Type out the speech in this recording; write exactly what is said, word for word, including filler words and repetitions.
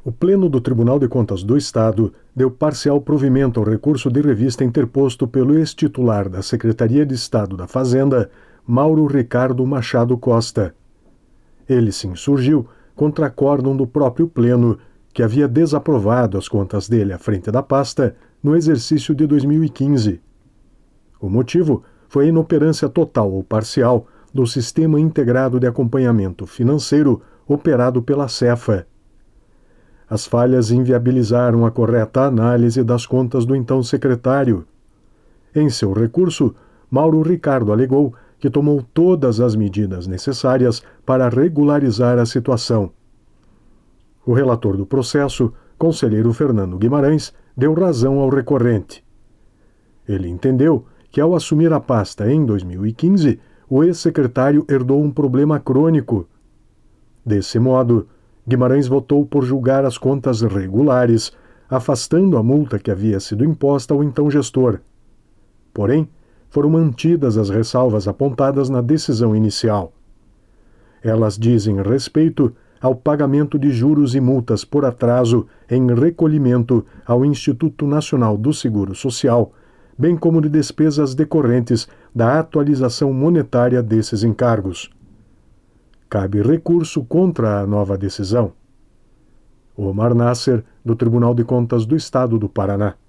O Pleno do Tribunal de Contas do Estado deu parcial provimento ao recurso de revista interposto pelo ex-titular da Secretaria de Estado da Fazenda, Mauro Ricardo Machado Costa. Ele se insurgiu contra acórdão do próprio Pleno, que havia desaprovado as contas dele à frente da pasta no exercício de dois mil e quinze. O motivo foi a inoperância total ou parcial do Sistema Integrado de Acompanhamento Financeiro operado pela Cefa. As falhas inviabilizaram a correta análise das contas do então secretário. Em seu recurso, Mauro Ricardo alegou que tomou todas as medidas necessárias para regularizar a situação. O relator do processo, conselheiro Fernando Guimarães, deu razão ao recorrente. Ele entendeu que, ao assumir a pasta em dois mil e quinze, o ex-secretário herdou um problema crônico. Desse modo, Guimarães votou por julgar as contas regulares, afastando a multa que havia sido imposta ao então gestor. Porém, foram mantidas as ressalvas apontadas na decisão inicial. Elas dizem respeito ao pagamento de juros e multas por atraso em recolhimento ao Instituto Nacional do Seguro Social, bem como de despesas decorrentes da atualização monetária desses encargos. Cabe recurso contra a nova decisão. Omar Nasser, do Tribunal de Contas do Estado do Paraná.